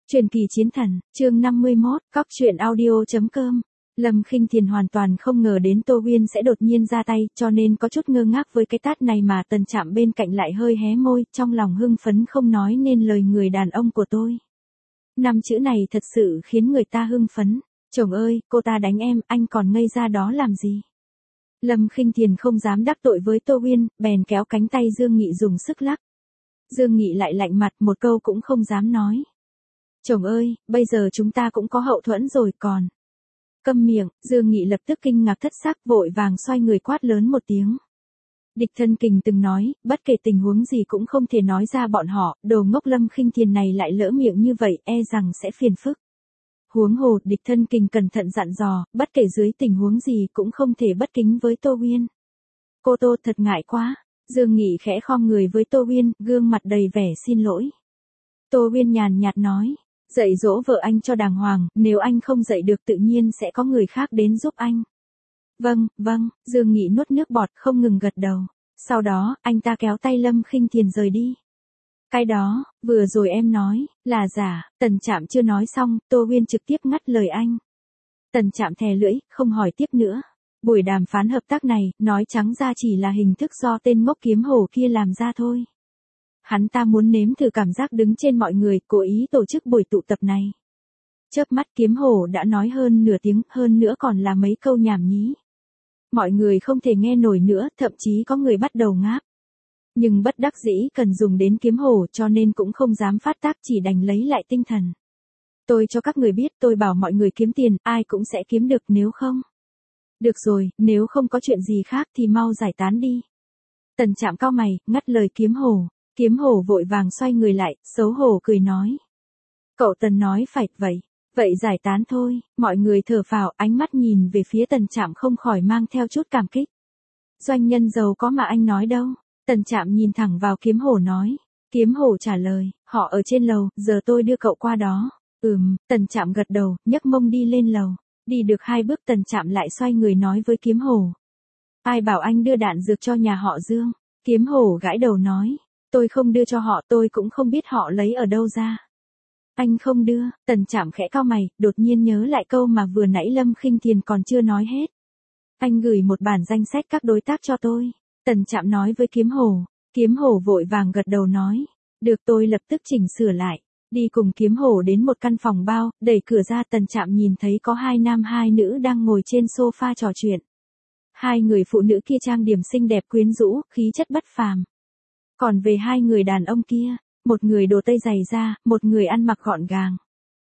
Truyền kỳ chiến thần, chương 51, cóc truyện audio.com. Lâm Khinh Thiền hoàn toàn không ngờ đến Tô Uyên sẽ đột nhiên ra tay, cho nên có chút ngơ ngác với cái tát này mà Tần Trạm bên cạnh lại hơi hé môi, trong lòng hưng phấn không nói nên lời người đàn ông của tôi. 5 chữ này thật sự khiến người ta hưng phấn. Chồng ơi, cô ta đánh em, anh còn ngây ra đó làm gì? Lâm Khinh Thiền không dám đắc tội với Tô Uyên, bèn kéo cánh tay Dương Nghị dùng sức lắc. Dương Nghị lại lạnh mặt, một câu cũng không dám nói. Chồng ơi, bây giờ chúng ta cũng có hậu thuẫn rồi còn. Câm miệng, Dương Nghị lập tức kinh ngạc thất sắc, vội vàng xoay người quát lớn một tiếng. Địch Thân Kình từng nói, bất kể tình huống gì cũng không thể nói ra bọn họ, đồ ngốc Lâm Khinh Thiền này lại lỡ miệng như vậy, e rằng sẽ phiền phức. Huống hồ, Địch Thân Kình cẩn thận dặn dò, bất kể dưới tình huống gì cũng không thể bất kính với Tô Uyên. Cô Tô thật ngại quá. Dương Nghị khẽ khom người với Tô Uyên, gương mặt đầy vẻ xin lỗi. Tô Uyên nhàn nhạt nói, dạy dỗ vợ anh cho đàng hoàng, nếu anh không dạy được tự nhiên sẽ có người khác đến giúp anh. Vâng, vâng, Dương Nghị nuốt nước bọt không ngừng gật đầu. Sau đó, anh ta kéo tay Lâm Khinh Thiền rời đi. Cái đó, vừa rồi em nói, là giả. Tần Trạm chưa nói xong, Tô Uyên trực tiếp ngắt lời anh. Tần Trạm thè lưỡi, không hỏi tiếp nữa. Buổi đàm phán hợp tác này, nói trắng ra chỉ là hình thức do tên ngốc kiếm hổ kia làm ra thôi. Hắn ta muốn nếm thử cảm giác đứng trên mọi người, cố ý tổ chức buổi tụ tập này. Chớp mắt kiếm hổ đã nói hơn nửa tiếng, hơn nữa còn là mấy câu nhảm nhí. Mọi người không thể nghe nổi nữa, thậm chí có người bắt đầu ngáp. Nhưng bất đắc dĩ cần dùng đến kiếm hổ cho nên cũng không dám phát tác, chỉ đành lấy lại tinh thần. Tôi cho các người biết, tôi bảo mọi người kiếm tiền, ai cũng sẽ kiếm được, nếu không. Được rồi, nếu không có chuyện gì khác thì mau giải tán đi. Tần Trạm cau mày, ngắt lời kiếm hổ. Kiếm hổ vội vàng xoay người lại, xấu hổ cười nói. Cậu Tần nói phải, vậy giải tán thôi. Mọi người thở phào, ánh mắt nhìn về phía Tần Trạm không khỏi mang theo chút cảm kích. Doanh nhân giàu có mà anh nói đâu. Tần Trạm nhìn thẳng vào kiếm hổ nói. Kiếm hổ trả lời, họ ở trên lầu, giờ tôi đưa cậu qua đó. Tần Trạm gật đầu, nhấc mông đi lên lầu. Đi được 2 bước Tần Trạm lại xoay người nói với kiếm hổ. Ai bảo anh đưa đạn dược cho nhà họ Dương? Kiếm hổ gãi đầu nói. Tôi không đưa cho họ, tôi cũng không biết họ lấy ở đâu ra. Anh không đưa. Tần Trạm khẽ cau mày, đột nhiên nhớ lại câu mà vừa nãy Lâm Khinh Thiền còn chưa nói hết. Anh gửi một bản danh sách các đối tác cho tôi. Tần Trạm nói với kiếm hổ. Kiếm hổ vội vàng gật đầu nói. Được, tôi lập tức chỉnh sửa lại. Đi cùng kiếm hổ đến một căn phòng bao, đẩy cửa ra Tần Trạm nhìn thấy có 2 nam 2 nữ đang ngồi trên sofa trò chuyện. 2 người phụ nữ kia trang điểm xinh đẹp quyến rũ, khí chất bất phàm. Còn về 2 người đàn ông kia, một người đồ tây dày da, một người ăn mặc gọn gàng.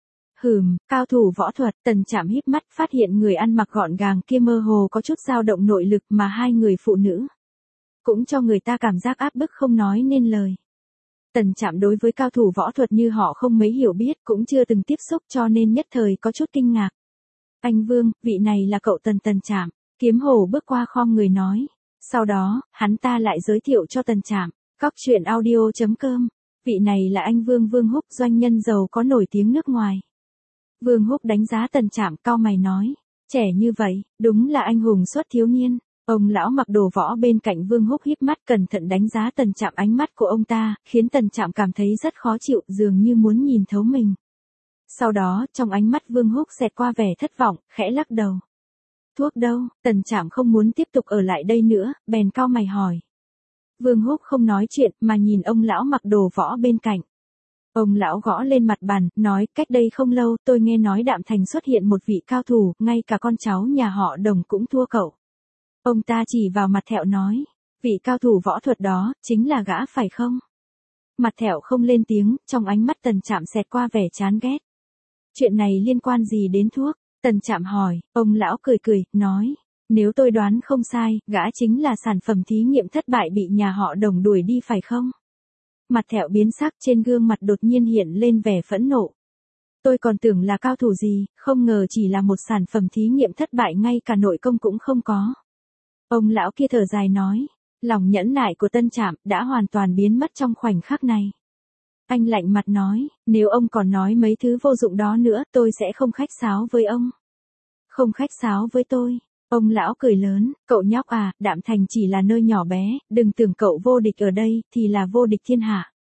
Cao thủ võ thuật. Tần Trạm híp mắt phát hiện người ăn mặc gọn gàng kia mơ hồ có chút dao động nội lực, mà 2 người phụ nữ cũng cho người ta cảm giác áp bức không nói nên lời. Tần Trạm đối với cao thủ võ thuật như họ không mấy hiểu biết, cũng chưa từng tiếp xúc cho nên nhất thời có chút kinh ngạc. Anh Vương, vị này là cậu Tần Trạm. Kiếm hổ bước qua khom người nói. Sau đó, hắn ta lại giới thiệu cho Tần Trạm. Cóc truyện audio.com. Vị này là anh Vương Húc, doanh nhân giàu có nổi tiếng nước ngoài. Vương Húc đánh giá Tần Trạm, cau mày nói. Trẻ như vậy, đúng là anh hùng xuất thiếu niên. Ông lão mặc đồ võ bên cạnh Vương Húc híp mắt cẩn thận đánh giá Tần Trạm, ánh mắt của ông ta khiến Tần Trạm cảm thấy rất khó chịu, dường như muốn nhìn thấu mình. Sau đó, trong ánh mắt Vương Húc xẹt qua vẻ thất vọng, khẽ lắc đầu. Thuốc đâu? Tần Trạm không muốn tiếp tục ở lại đây nữa, bèn cau mày hỏi. Vương Húc không nói chuyện mà nhìn ông lão mặc đồ võ bên cạnh. Ông lão gõ lên mặt bàn, nói, cách đây không lâu tôi nghe nói Đạm Thành xuất hiện một vị cao thủ, ngay cả con cháu nhà họ Đồng cũng thua cậu. Ông ta chỉ vào Mặt Thẹo nói, vị cao thủ võ thuật đó, chính là gã phải không? Mặt Thẹo không lên tiếng, trong ánh mắt Tần Trạm xẹt qua vẻ chán ghét. Chuyện này liên quan gì đến thuốc? Tần Trạm hỏi, ông lão cười, nói. Nếu tôi đoán không sai, gã chính là sản phẩm thí nghiệm thất bại bị nhà họ Đồng đuổi đi phải không? Mặt Thẹo biến sắc, trên gương mặt đột nhiên hiện lên vẻ phẫn nộ. Tôi còn tưởng là cao thủ gì, không ngờ chỉ là một sản phẩm thí nghiệm thất bại, ngay cả nội công cũng không có. Ông lão kia thở dài nói, lòng nhẫn nại của Tần Trạm đã hoàn toàn biến mất trong khoảnh khắc này. Anh lạnh mặt nói, nếu ông còn nói mấy thứ vô dụng đó nữa, tôi sẽ không khách sáo với ông. Không khách sáo với tôi. Ông lão cười lớn, cậu nhóc à, Đạm Thành chỉ là nơi nhỏ bé, đừng tưởng cậu vô địch ở đây, thì là vô địch thiên hạ.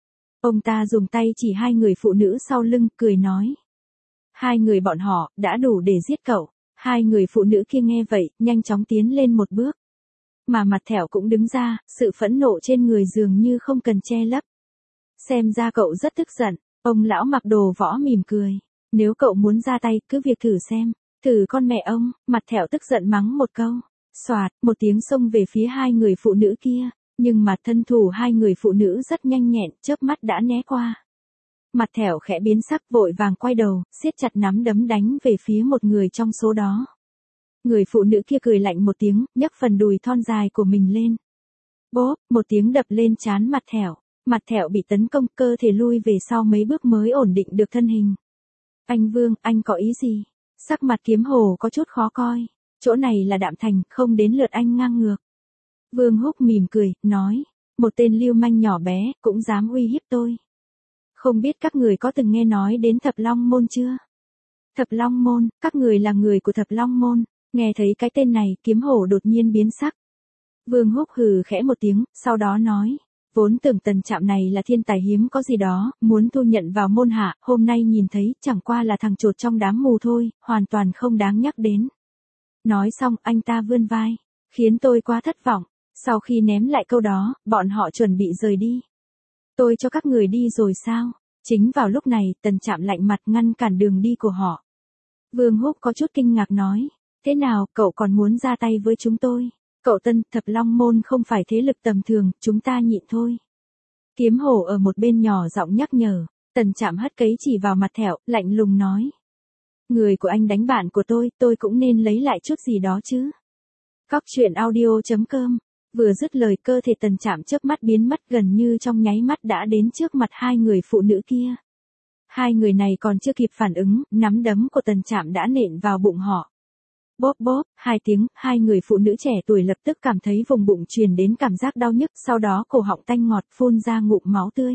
Ông ta dùng tay chỉ hai người phụ nữ sau lưng, cười nói. Hai người bọn họ, đã đủ để giết cậu. Hai người phụ nữ kia nghe vậy, nhanh chóng tiến lên một bước. Mà mặt thẻo cũng đứng ra, sự phẫn nộ trên người dường như không cần che lấp. Xem ra cậu rất tức giận, ông lão mặc đồ võ mỉm cười. Nếu cậu muốn ra tay, cứ việc thử xem. Thử con mẹ ông, mặt thẻo tức giận mắng một câu. Xoạt, một tiếng xông về phía hai người phụ nữ kia. Nhưng mà thân thủ hai người phụ nữ rất nhanh nhẹn, chớp mắt đã né qua. Mặt thẻo khẽ biến sắc, vội vàng quay đầu, siết chặt nắm đấm đánh về phía một người trong số đó. Người phụ nữ kia cười lạnh một tiếng, nhấc phần đùi thon dài của mình lên. Bốp, một tiếng đập lên trán mặt thẻo. Mặt thẻo bị tấn công, cơ thể lui về sau mấy bước mới ổn định được thân hình. Anh Vương, anh có ý gì? Sắc mặt Kiếm Hổ có chút khó coi. Chỗ này là Đạm Thành, không đến lượt anh ngang ngược. Vương Húc mỉm cười, nói. Một tên lưu manh nhỏ bé, cũng dám uy hiếp tôi. Không biết các người có từng nghe nói đến Thập Long Môn chưa? Thập Long Môn, các người là người của Thập Long Môn. Nghe thấy cái tên này, Kiếm Hổ đột nhiên biến sắc. Vương Húc hừ khẽ một tiếng, sau đó nói. Vốn tưởng Tần Trạm này là thiên tài hiếm có gì đó, muốn thu nhận vào môn hạ, hôm nay nhìn thấy, chẳng qua là thằng chột trong đám mù thôi, hoàn toàn không đáng nhắc đến. Nói xong, anh ta vươn vai, khiến tôi quá thất vọng. Sau khi ném lại câu đó, bọn họ chuẩn bị rời đi. Tôi cho các người đi rồi sao? Chính vào lúc này, Tần Trạm lạnh mặt ngăn cản đường đi của họ. Vương Húc có chút kinh ngạc nói, thế nào, cậu còn muốn ra tay với chúng tôi? Cậu Tân, Thập Long Môn không phải thế lực tầm thường, chúng ta nhịn thôi. Kiếm Hổ ở một bên nhỏ giọng nhắc nhở, Tần Trạm hất cấy chỉ vào mặt thẻo, lạnh lùng nói. Người của anh đánh bạn của tôi cũng nên lấy lại chút gì đó chứ. Cóc truyện audio.com. Vừa dứt lời, cơ thể Tần Trạm chớp mắt biến mất, gần như trong nháy mắt đã đến trước mặt hai người phụ nữ kia. Hai người này còn chưa kịp phản ứng, nắm đấm của Tần Trạm đã nện vào bụng họ. Bóp bóp, hai tiếng, hai người phụ nữ trẻ tuổi lập tức cảm thấy vùng bụng truyền đến cảm giác đau nhức, sau đó cổ họng tanh ngọt phun ra ngụm máu tươi.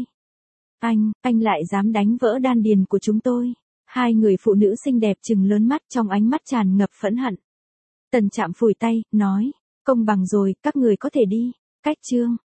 Anh lại dám đánh vỡ đan điền của chúng tôi. Hai người phụ nữ xinh đẹp trừng lớn mắt, trong ánh mắt tràn ngập phẫn hận. Tần Trạm phủi tay, nói, công bằng rồi, các người có thể đi. Cách chương